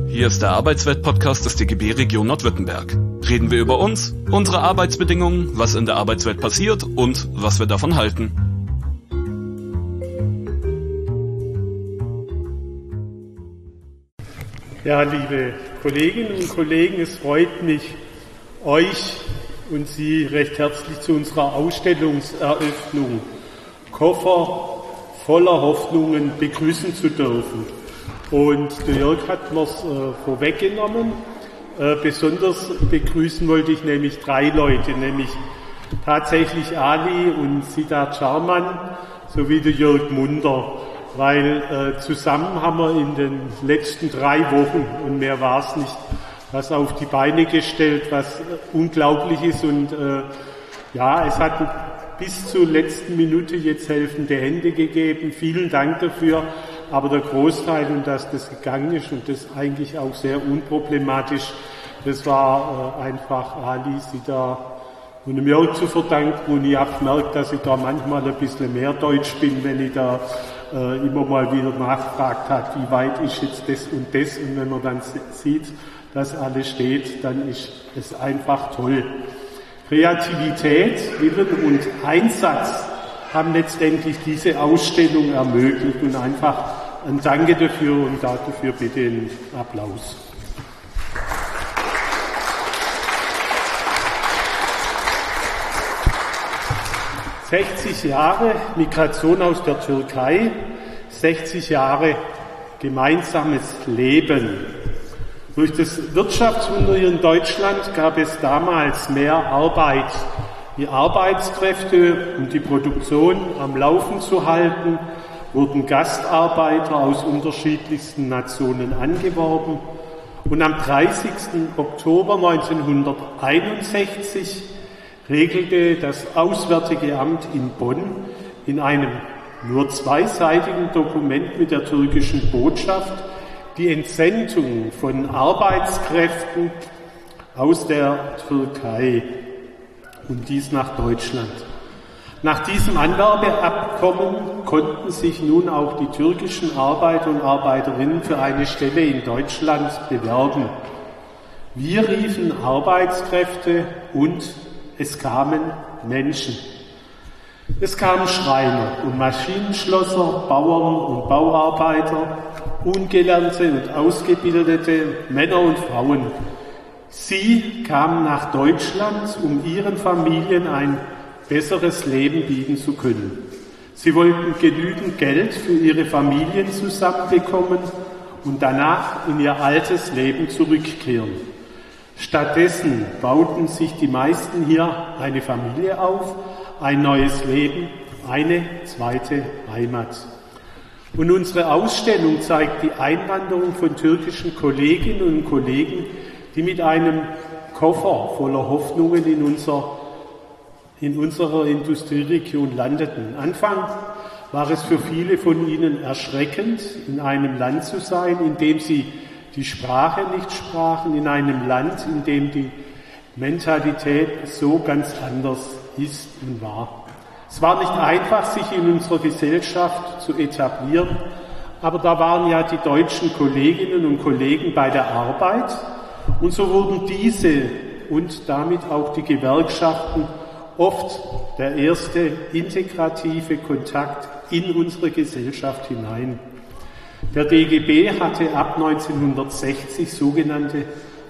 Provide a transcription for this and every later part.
Hier ist der Arbeitswelt-Podcast des DGB Region Nordwürttemberg. Reden wir über uns, unsere Arbeitsbedingungen, was in der Arbeitswelt passiert und was wir davon halten. Ja, liebe Kolleginnen und Kollegen, es freut mich, euch und Sie recht herzlich zu unserer Ausstellungseröffnung Koffer voller Hoffnungen begrüßen zu dürfen. Und der Jörg hat mir's vorweggenommen. Besonders begrüßen wollte ich nämlich 3 Leute, nämlich tatsächlich Ali und Siddharth Scharmann sowie der Jörg Munder, weil zusammen haben wir in den letzten 3 Wochen, und mehr war es nicht, was auf die Beine gestellt, was unglaublich ist, und es hat bis zur letzten Minute jetzt helfende Hände gegeben. Vielen Dank dafür. Aber der Großteil, und dass das gegangen ist und das eigentlich auch sehr unproblematisch, das war einfach Ali, Siddharth und dem Jörg zu verdanken. Und ich habe gemerkt, dass ich da manchmal ein bisschen mehr Deutsch bin, wenn ich da immer mal wieder nachgefragt habe, wie weit ist jetzt das und das. Und wenn man dann sieht, dass alles steht, dann ist es einfach toll. Kreativität, Willen und Einsatz haben letztendlich diese Ausstellung ermöglicht, und einfach ein Danke dafür und dafür bitte einen Applaus. »60 Jahre Migration aus der Türkei, 60 Jahre gemeinsames Leben.« Durch das Wirtschaftswunder hier in Deutschland gab es damals mehr Arbeit. Die Arbeitskräfte, um die Produktion am Laufen zu halten, wurden Gastarbeiter aus unterschiedlichsten Nationen angeworben. Und am 30. Oktober 1961 regelte das Auswärtige Amt in Bonn in einem nur 2-seitigen Dokument mit der türkischen Botschaft die Entsendung von Arbeitskräften aus der Türkei, und dies nach Deutschland. Nach diesem Anwerbeabkommen konnten sich nun auch die türkischen Arbeiter und Arbeiterinnen für eine Stelle in Deutschland bewerben. Wir riefen Arbeitskräfte und es kamen Menschen. Es kamen Schreiner und Maschinenschlosser, Bauern und Bauarbeiter, ungelernte und ausgebildete Männer und Frauen. Sie kamen nach Deutschland, um ihren Familien ein besseres Leben bieten zu können. Sie wollten genügend Geld für ihre Familien zusammenbekommen und danach in ihr altes Leben zurückkehren. Stattdessen bauten sich die meisten hier eine Familie auf, ein neues Leben, eine zweite Heimat. Und unsere Ausstellung zeigt die Einwanderung von türkischen Kolleginnen und Kollegen, die mit einem Koffer voller Hoffnungen in unserer Industrieregion landeten. Anfang war es für viele von ihnen erschreckend, in einem Land zu sein, in dem sie die Sprache nicht sprachen, in einem Land, in dem die Mentalität so ganz anders ist und war. Es war nicht einfach, sich in unserer Gesellschaft zu etablieren, aber da waren ja die deutschen Kolleginnen und Kollegen bei der Arbeit, und so wurden diese und damit auch die Gewerkschaften oft der erste integrative Kontakt in unsere Gesellschaft hinein. Der DGB hatte ab 1960 sogenannte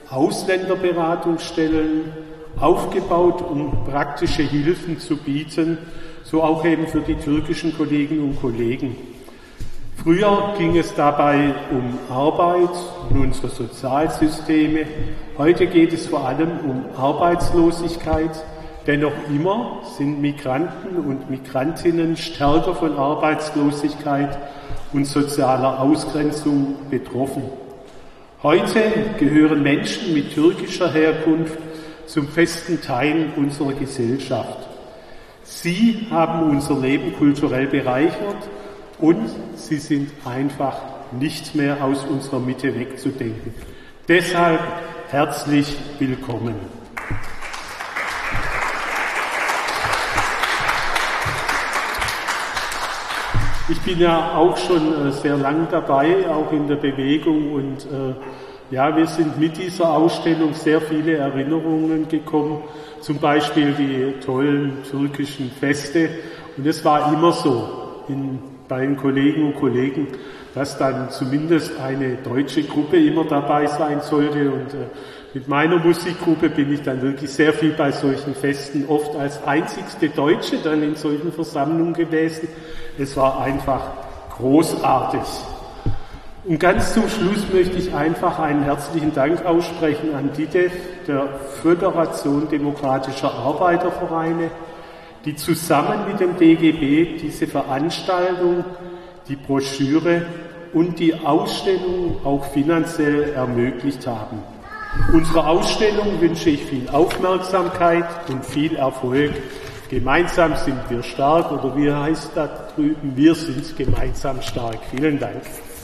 Ausländerberatungsstellen aufgebaut, um praktische Hilfen zu bieten, so auch eben für die türkischen Kolleginnen und Kollegen. Früher ging es dabei um Arbeit und unsere Sozialsysteme. Heute geht es vor allem um Arbeitslosigkeit, denn noch immer sind Migranten und Migrantinnen stärker von Arbeitslosigkeit und sozialer Ausgrenzung betroffen. Heute gehören Menschen mit türkischer Herkunft zum festen Teil unserer Gesellschaft. Sie haben unser Leben kulturell bereichert, und sie sind einfach nicht mehr aus unserer Mitte wegzudenken. Deshalb herzlich willkommen. Ich bin ja auch schon sehr lang dabei, auch in der Bewegung und ja, wir sind mit dieser Ausstellung sehr viele Erinnerungen gekommen, zum Beispiel die tollen türkischen Feste und es war immer so bei den Kolleginnen und Kollegen, dass dann zumindest eine deutsche Gruppe immer dabei sein sollte und mit meiner Musikgruppe bin ich dann wirklich sehr viel bei solchen Festen, oft als einzigste Deutsche dann in solchen Versammlungen gewesen. Es war einfach großartig. Und ganz zum Schluss möchte ich einfach einen herzlichen Dank aussprechen an DIDEV, der Föderation Demokratischer Arbeitervereine, die zusammen mit dem DGB diese Veranstaltung, die Broschüre und die Ausstellung auch finanziell ermöglicht haben. Unserer Ausstellung wünsche ich viel Aufmerksamkeit und viel Erfolg. Gemeinsam sind wir stark, oder wie heißt das drüben? Wir sind gemeinsam stark. Vielen Dank.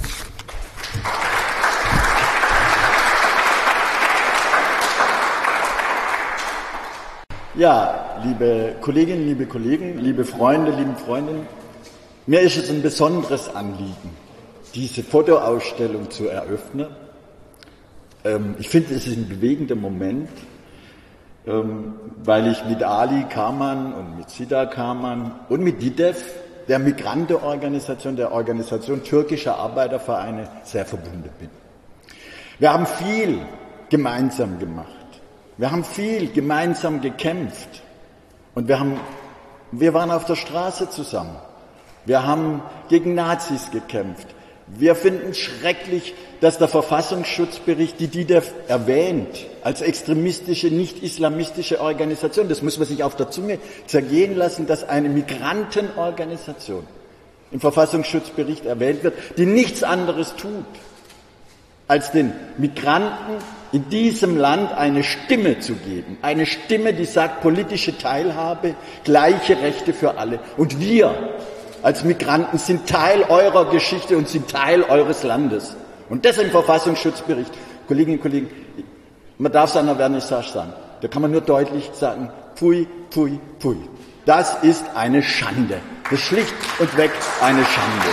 Ja, liebe Kolleginnen, liebe Kollegen, liebe Freunde, liebe Freundinnen, mir ist es ein besonderes Anliegen, diese Fotoausstellung zu eröffnen. Ich finde, es ist ein bewegender Moment, weil ich mit Ali Kaman und mit Sida Kaman und mit DIDEV, der Migrantenorganisation, der Organisation türkischer Arbeitervereine, sehr verbunden bin. Wir haben viel gemeinsam gemacht. Wir haben viel gemeinsam gekämpft. Und wir waren auf der Straße zusammen. Wir haben gegen Nazis gekämpft. Wir finden schrecklich, dass der Verfassungsschutzbericht die DIDEV erwähnt als extremistische, nicht-islamistische Organisation. Das muss man sich auf der Zunge zergehen lassen, dass eine Migrantenorganisation im Verfassungsschutzbericht erwähnt wird, die nichts anderes tut, als den Migranten in diesem Land eine Stimme zu geben. Eine Stimme, die sagt, politische Teilhabe, gleiche Rechte für alle. Und wir als Migranten sind Teil eurer Geschichte und sind Teil eures Landes. Und das im Verfassungsschutzbericht. Kolleginnen und Kollegen, man darf es an der Vernissage sagen. Da kann man nur deutlich sagen, pfui, pfui, pfui. Das ist eine Schande. Das ist schlicht und weg eine Schande.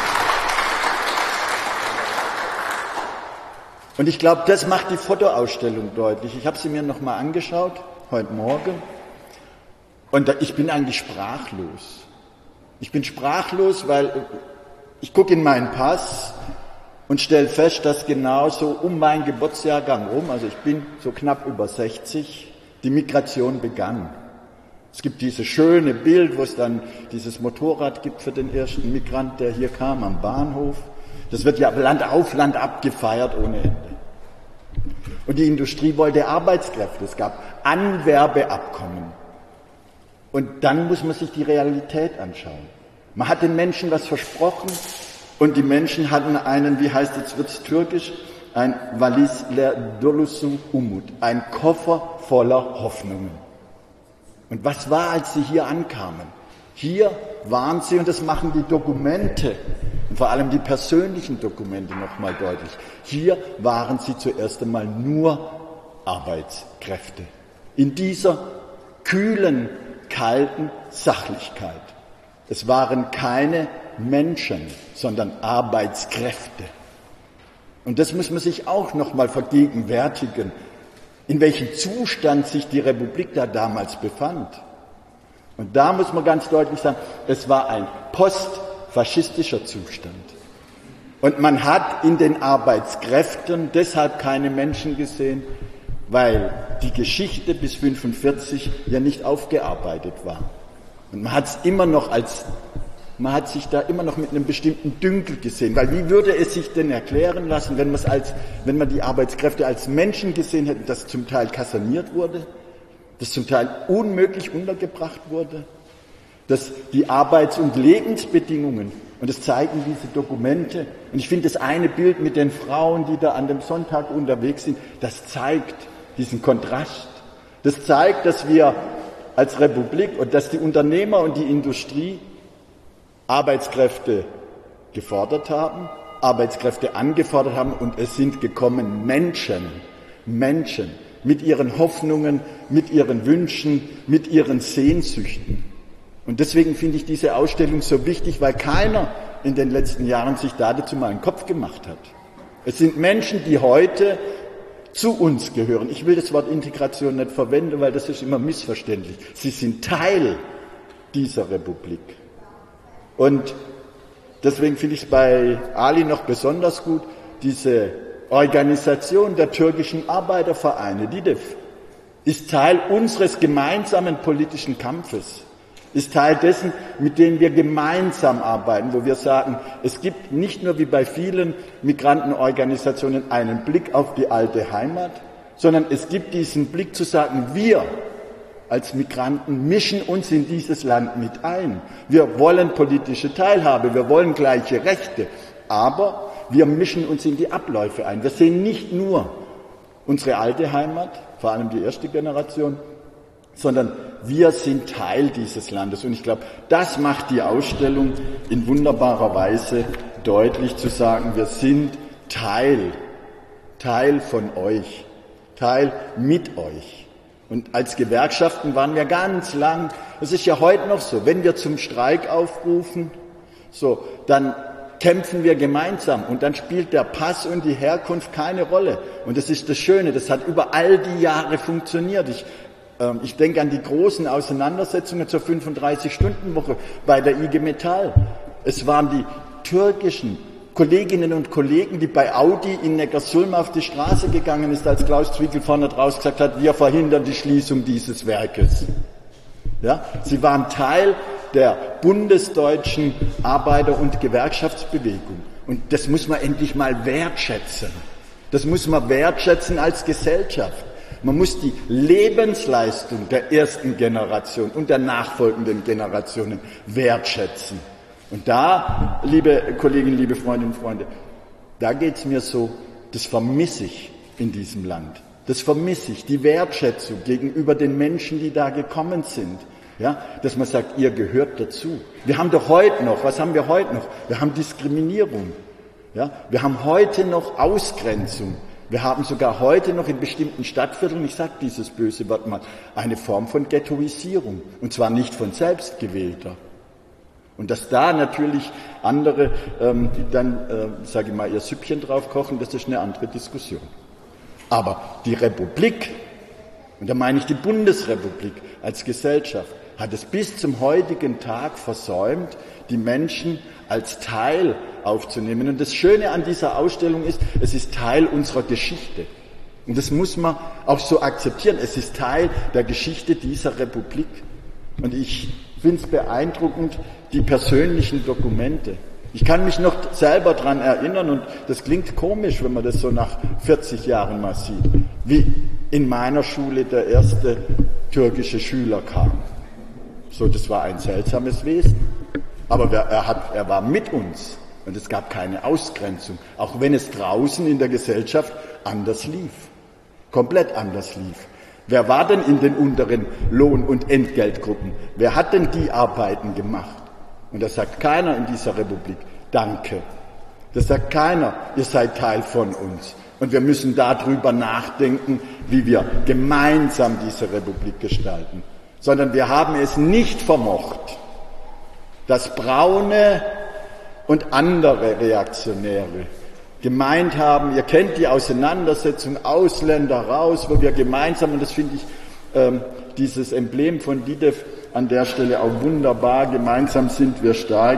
Und ich glaube, das macht die Fotoausstellung deutlich. Ich habe sie mir nochmal angeschaut, heute Morgen. Und ich bin eigentlich sprachlos. Ich bin sprachlos, weil ich gucke in meinen Pass und stelle fest, dass genauso um meinen Geburtsjahrgang rum, also ich bin so knapp über 60, die Migration begann. Es gibt dieses schöne Bild, wo es dann dieses Motorrad gibt für den ersten Migrant, der hier kam am Bahnhof. Das wird ja Land auf, Land ab gefeiert ohne Ende. Und die Industrie wollte Arbeitskräfte. Es gab Anwerbeabkommen. Und dann muss man sich die Realität anschauen. Man hat den Menschen was versprochen und die Menschen hatten einen, wie heißt jetzt wird's türkisch, ein Valizler dolusu umut, ein Koffer voller Hoffnungen. Und was war, als sie hier ankamen? Hier waren sie, und das machen die Dokumente, und vor allem die persönlichen Dokumente nochmal deutlich, hier waren sie zuerst einmal nur Arbeitskräfte. In dieser kühlen, kalten Sachlichkeit. Es waren keine Menschen, sondern Arbeitskräfte. Und das muss man sich auch nochmal vergegenwärtigen, in welchem Zustand sich die Republik da damals befand. Und da muss man ganz deutlich sagen, es war ein postfaschistischer Zustand. Und man hat in den Arbeitskräften deshalb keine Menschen gesehen, weil die Geschichte bis 1945 ja nicht aufgearbeitet war. Und man hat sich da immer noch mit einem bestimmten Dünkel gesehen, weil wie würde es sich denn erklären lassen, wenn man die Arbeitskräfte als Menschen gesehen hätte, dass zum Teil kaserniert wurde, dass zum Teil unmöglich untergebracht wurde, dass die Arbeits- und Lebensbedingungen, und das zeigen diese Dokumente, und ich finde das eine Bild mit den Frauen, die da an dem Sonntag unterwegs sind, das zeigt diesen Kontrast. Das zeigt, dass wir als Republik und dass die Unternehmer und die Industrie Arbeitskräfte gefordert haben, Arbeitskräfte angefordert haben und es sind gekommen Menschen mit ihren Hoffnungen, mit ihren Wünschen, mit ihren Sehnsüchten. Und deswegen finde ich diese Ausstellung so wichtig, weil keiner in den letzten Jahren sich dazu mal einen Kopf gemacht hat. Es sind Menschen, die heute zu uns gehören. Ich will das Wort Integration nicht verwenden, weil das ist immer missverständlich. Sie sind Teil dieser Republik. Und deswegen finde ich es bei Ali noch besonders gut, diese Organisation der türkischen Arbeitervereine, DİDEV, ist Teil unseres gemeinsamen politischen Kampfes, ist Teil dessen, mit dem wir gemeinsam arbeiten, wo wir sagen, es gibt nicht nur wie bei vielen Migrantenorganisationen einen Blick auf die alte Heimat, sondern es gibt diesen Blick zu sagen, wir als Migranten mischen uns in dieses Land mit ein. Wir wollen politische Teilhabe, wir wollen gleiche Rechte, aber wir mischen uns in die Abläufe ein. Wir sehen nicht nur unsere alte Heimat, vor allem die erste Generation, sondern wir sind Teil dieses Landes. Und ich glaube, das macht die Ausstellung in wunderbarer Weise deutlich, zu sagen, wir sind Teil von euch, Teil mit euch. Und als Gewerkschaften waren wir ganz lang, das ist ja heute noch so, wenn wir zum Streik aufrufen, so, dann kämpfen wir gemeinsam und dann spielt der Pass und die Herkunft keine Rolle. Und das ist das Schöne, das hat über all die Jahre funktioniert. Ich denke an die großen Auseinandersetzungen zur 35-Stunden-Woche bei der IG Metall. Es waren die türkischen Kolleginnen und Kollegen, die bei Audi in Neckarsulm auf die Straße gegangen ist, als Klaus Zwickel vorne draus gesagt hat, wir verhindern die Schließung dieses Werkes. Ja, sie waren Teil der bundesdeutschen Arbeiter- und Gewerkschaftsbewegung. Und das muss man endlich mal wertschätzen. Das muss man wertschätzen als Gesellschaft. Man muss die Lebensleistung der ersten Generation und der nachfolgenden Generationen wertschätzen. Und da, liebe Kolleginnen, liebe Freundinnen und Freunde, da geht's mir so, das vermisse ich in diesem Land. Das vermisse ich, die Wertschätzung gegenüber den Menschen, die da gekommen sind. Ja, dass man sagt, ihr gehört dazu. Wir haben doch heute noch, was haben wir heute noch? Wir haben Diskriminierung. Ja, wir haben heute noch Ausgrenzung. Wir haben sogar heute noch in bestimmten Stadtvierteln, ich sage dieses böse Wort mal, eine Form von Ghettoisierung. Und zwar nicht von selbstgewählter. Und dass da natürlich andere sage ich mal, ihr Süppchen drauf kochen, das ist eine andere Diskussion. Aber die Republik, und da meine ich die Bundesrepublik als Gesellschaft, hat es bis zum heutigen Tag versäumt, die Menschen als Teil aufzunehmen. Und das Schöne an dieser Ausstellung ist, es ist Teil unserer Geschichte. Und das muss man auch so akzeptieren. Es ist Teil der Geschichte dieser Republik. Und ich finde es beeindruckend, die persönlichen Dokumente. Ich kann mich noch selber daran erinnern, und das klingt komisch, wenn man das so nach 40 Jahren mal sieht, wie in meiner Schule der erste türkische Schüler kam. So, das war ein seltsames Wesen. Aber er war mit uns und es gab keine Ausgrenzung, auch wenn es draußen in der Gesellschaft anders lief, komplett anders lief. Wer war denn in den unteren Lohn- und Entgeltgruppen? Wer hat denn die Arbeiten gemacht? Und da sagt keiner in dieser Republik, danke. Das sagt keiner, ihr seid Teil von uns. Und wir müssen darüber nachdenken, wie wir gemeinsam diese Republik gestalten. Sondern wir haben es nicht vermocht, dass Braune und andere Reaktionäre gemeint haben, ihr kennt die Auseinandersetzung Ausländer raus, wo wir gemeinsam, und das finde ich dieses Emblem von DİDEV an der Stelle auch wunderbar, gemeinsam sind wir stark.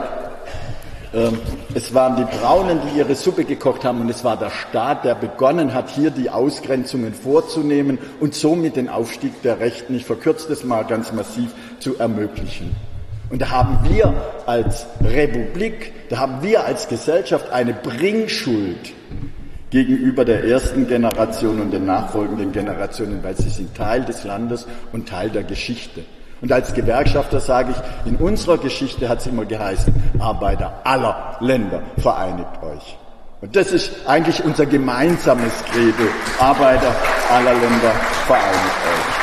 Es waren die Braunen, die ihre Suppe gekocht haben, und es war der Staat, der begonnen hat, hier die Ausgrenzungen vorzunehmen und somit den Aufstieg der Rechten, ich verkürze das mal ganz massiv, zu ermöglichen. Und da haben wir als Republik, da haben wir als Gesellschaft eine Bringschuld gegenüber der ersten Generation und den nachfolgenden Generationen, weil sie sind Teil des Landes und Teil der Geschichte. Und als Gewerkschafter sage ich, in unserer Geschichte hat es immer geheißen, Arbeiter aller Länder, vereinigt euch. Und das ist eigentlich unser gemeinsames Credo, Arbeiter aller Länder, vereinigt euch.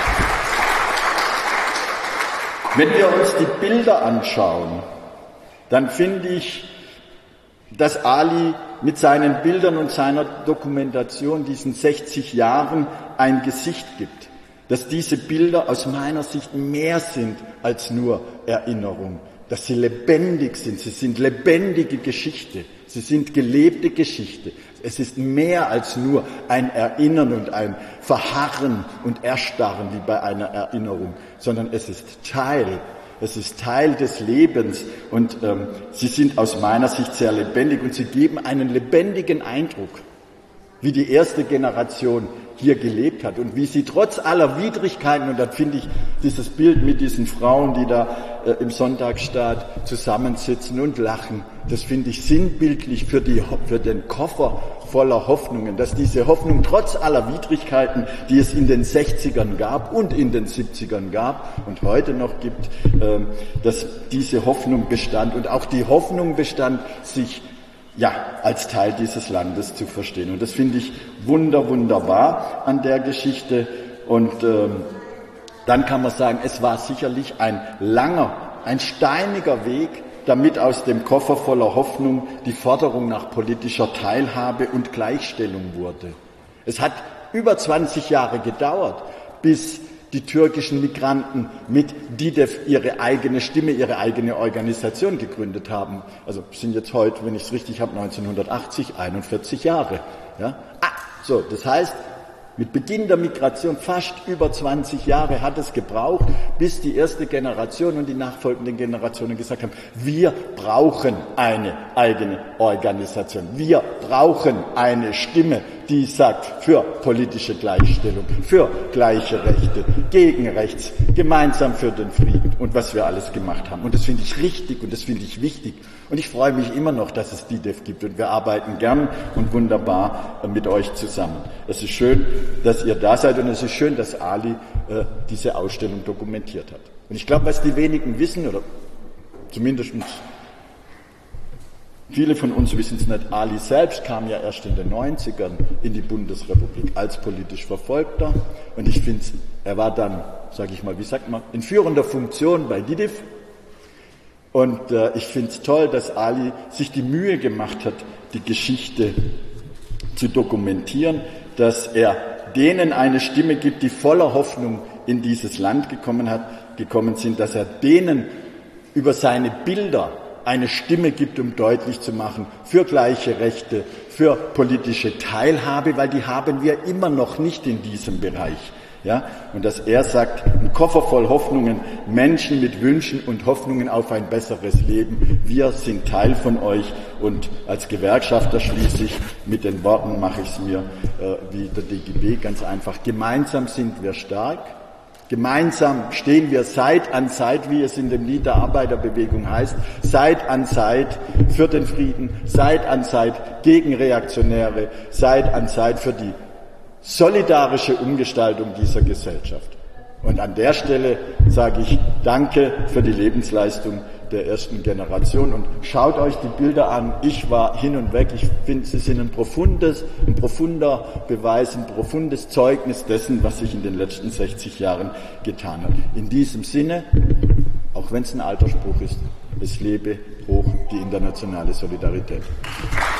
Wenn wir uns die Bilder anschauen, dann finde ich, dass Ali mit seinen Bildern und seiner Dokumentation diesen 60 Jahren ein Gesicht gibt. dass diese Bilder aus meiner Sicht mehr sind als nur Erinnerung, dass sie lebendig sind, sie sind lebendige Geschichte, sie sind gelebte Geschichte. Es ist mehr als nur ein Erinnern und ein Verharren und Erstarren wie bei einer Erinnerung, sondern es ist Teil des Lebens und sie sind aus meiner Sicht sehr lebendig und sie geben einen lebendigen Eindruck, wie die erste Generation hier gelebt hat und wie sie trotz aller Widrigkeiten, und dann finde ich dieses Bild mit diesen Frauen, die da im Sonntagsstaat zusammensitzen und lachen, das finde ich sinnbildlich für den Koffer voller Hoffnungen, dass diese Hoffnung trotz aller Widrigkeiten, die es in den 60ern gab und in den 70ern gab und heute noch gibt, dass diese Hoffnung bestand und auch die Hoffnung bestand, sich als Teil dieses Landes zu verstehen. Und das finde ich wunderbar an der Geschichte. Und dann kann man sagen, es war sicherlich ein langer, ein steiniger Weg, damit aus dem Koffer voller Hoffnung die Forderung nach politischer Teilhabe und Gleichstellung wurde. Es hat über 20 Jahre gedauert, bis die türkischen Migranten mit DİDEV ihre eigene Stimme, ihre eigene Organisation gegründet haben. Also sind jetzt heute, wenn ich es richtig habe, 1980, 41 Jahre. Ja? Das heißt, mit Beginn der Migration fast über 20 Jahre hat es gebraucht, bis die erste Generation und die nachfolgenden Generationen gesagt haben, wir brauchen eine eigene Organisation. Wir brauchen eine Stimme, die sagt, für politische Gleichstellung, für gleiche Rechte, gegen rechts, gemeinsam für den Frieden und was wir alles gemacht haben. Und das finde ich richtig und das finde ich wichtig. Und ich freue mich immer noch, dass es DİDEV gibt und wir arbeiten gern und wunderbar mit euch zusammen. Es ist schön, dass ihr da seid und es ist schön, dass Ali diese Ausstellung dokumentiert hat. Und ich glaube, was die wenigen wissen, oder zumindest viele von uns wissen es nicht, Ali selbst kam ja erst in den 90ern in die Bundesrepublik als politisch Verfolgter und ich finde, er war dann, sage ich mal, wie sagt man, in führender Funktion bei DİDEV. Und ich finde es toll, dass Ali sich die Mühe gemacht hat, die Geschichte zu dokumentieren, dass er denen eine Stimme gibt, die voller Hoffnung in dieses Land gekommen sind, dass er denen über seine Bilder eine Stimme gibt, um deutlich zu machen, für gleiche Rechte, für politische Teilhabe, weil die haben wir immer noch nicht in diesem Bereich. Ja, und dass er sagt, ein Koffer voll Hoffnungen, Menschen mit Wünschen und Hoffnungen auf ein besseres Leben. Wir sind Teil von euch und als Gewerkschafter schließe ich mit den Worten, mache ich es mir wie der DGB ganz einfach. Gemeinsam sind wir stark. Gemeinsam stehen wir Seit an Seit, wie es in dem Lied der Arbeiterbewegung heißt, Seit an Seit für den Frieden, Seit an Seit gegen Reaktionäre, Seit an Seit für die solidarische Umgestaltung dieser Gesellschaft. Und an der Stelle sage ich Danke für die Lebensleistung der ersten Generation und schaut euch die Bilder an. Ich war hin und weg. Ich finde, sie sind ein profunder Beweis, ein profundes Zeugnis dessen, was sich in den letzten 60 Jahren getan hat. In diesem Sinne, auch wenn es ein alter Spruch ist, es lebe hoch die internationale Solidarität.